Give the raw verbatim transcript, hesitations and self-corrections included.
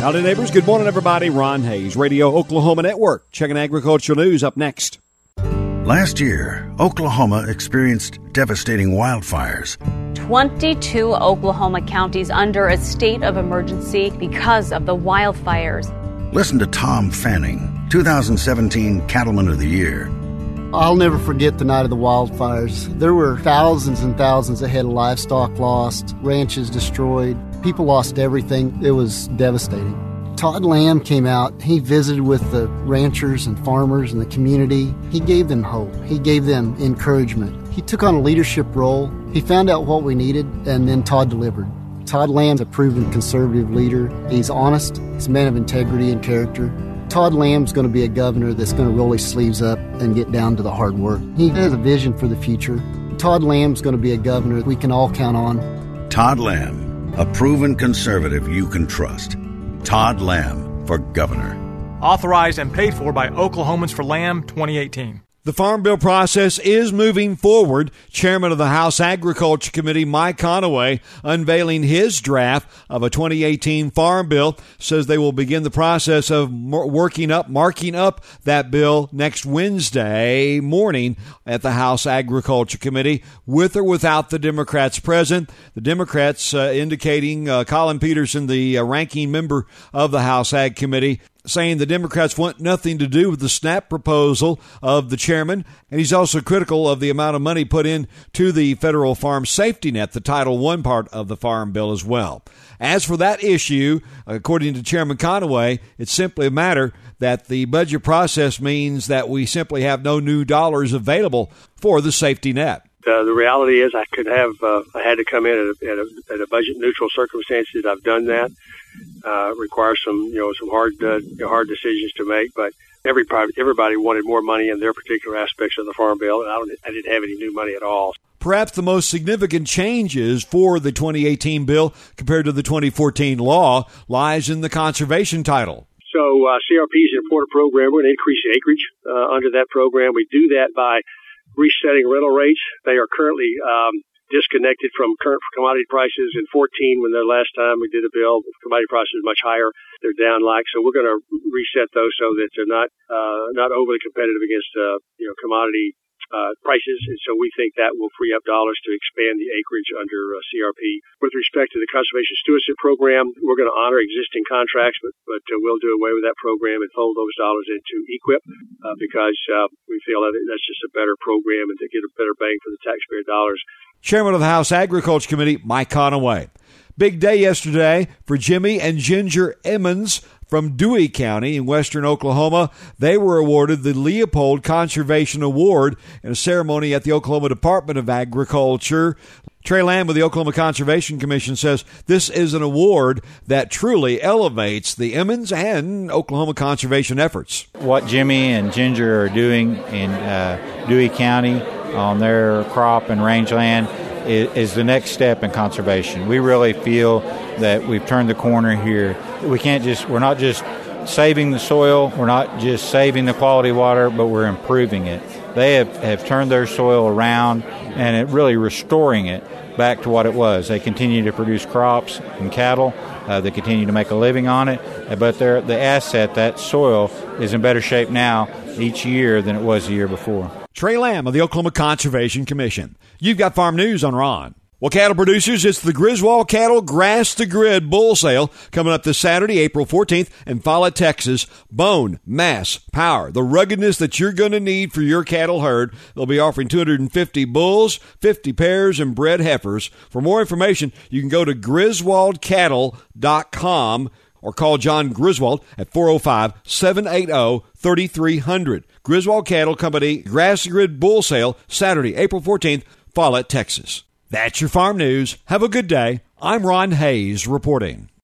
Howdy, neighbors. Good morning, everybody. Ron Hayes, Radio Oklahoma Network. Checking agricultural news up next. Last year, Oklahoma experienced devastating wildfires. twenty-two Oklahoma counties under a state of emergency because of the wildfires. Listen to Tom Fanning, two thousand seventeen Cattleman of the Year. I'll never forget the night of the wildfires. There were thousands and thousands of head of livestock lost, ranches destroyed. People lost everything. It was devastating. Todd Lamb came out. He visited with the ranchers and farmers in the community. He gave them hope. He gave them encouragement. He took on a leadership role. He found out what we needed, and then Todd delivered. Todd Lamb's a proven conservative leader. He's honest. He's a man of integrity and character. Todd Lamb's going to be a governor that's going to roll his sleeves up and get down to the hard work. He has a vision for the future. Todd Lamb's going to be a governor we can all count on. Todd Lamb, a proven conservative you can trust. Todd Lamb for governor. Authorized and paid for by Oklahomans for Lamb twenty eighteen. The Farm Bill process is moving forward. Chairman of the House Agriculture Committee, Mike Conaway, unveiling his draft of a twenty eighteen Farm Bill, says they will begin the process of working up, marking up that bill next Wednesday morning at the House Agriculture Committee, with or without the Democrats present. The Democrats uh, indicating, uh, Colin Peterson, the uh, ranking member of the House Ag Committee, saying the Democrats want nothing to do with the SNAP proposal of the chairman, and he's also critical of the amount of money put in to the federal farm safety net, the Title one part of the Farm Bill as well. As for that issue, according to Chairman Conaway, it's simply a matter that the budget process means that we simply have no new dollars available for the safety net. Uh, the reality is I could have, uh, I had to come in at a, at a, at a budget neutral circumstances. I've done that. Uh, requires some, you know, some hard, uh, hard decisions to make, but every everybody wanted more money in their particular aspects of the Farm Bill, and I, don't, I didn't have any new money at all. Perhaps the most significant changes for the twenty eighteen bill compared to the twenty fourteen law lies in the conservation title. So uh, C R P is an important program. We're going to increase the acreage uh, under that program. We do that by resetting rental rates. They are currently um, disconnected from current commodity prices. In fourteen, when the last time we did a bill, commodity prices are much higher. They're down like, so we're going to reset those so that they're not uh, not overly competitive against uh, you know commodity uh, prices. And so we think that will free up dollars to expand the acreage under uh, C R P. With respect to the Conservation Stewardship Program, we're going to honor existing contracts, but but uh, we'll do away with that program and fold those dollars into E Q I P uh, because uh, we feel that that's just a better program and to get a better bang for the taxpayer dollars. Chairman of the House Agriculture Committee, Mike Conaway. Big day yesterday for Jimmy and Ginger Emmons from Dewey County in western Oklahoma. They were awarded the Leopold Conservation Award in a ceremony at the Oklahoma Department of Agriculture. Trey Lamb with the Oklahoma Conservation Commission says this is an award that truly elevates the Emmons and Oklahoma conservation efforts. What Jimmy and Ginger are doing in uh, Dewey County on their crop and rangeland is, is the next step in conservation. We really feel that we've turned the corner here. We can't just, we're not just saving the soil, we're not just saving the quality water, but we're improving it. They have, have turned their soil around and it really restoring it back to what it was. They continue to produce crops and cattle. Uh, they continue to make a living on it. But they're, the asset, that soil, is in better shape now each year than it was the year before. Trey Lamb of the Oklahoma Conservation Commission. You've got Farm News on Ron. Well, cattle producers, it's the Griswold Cattle Grass to Grid Bull Sale coming up this Saturday, April fourteenth in Follett, Texas. Bone, mass, power, the ruggedness that you're going to need for your cattle herd. They'll be offering two hundred fifty bulls, fifty pairs, and bred heifers. For more information, you can go to griswold cattle dot com or call John Griswold at four oh five, seven eight oh, three three zero zero. Griswold Cattle Company Grass to Grid Bull Sale, Saturday, April fourteenth, Follett, Texas. That's your farm news. Have a good day. I'm Ron Hayes reporting.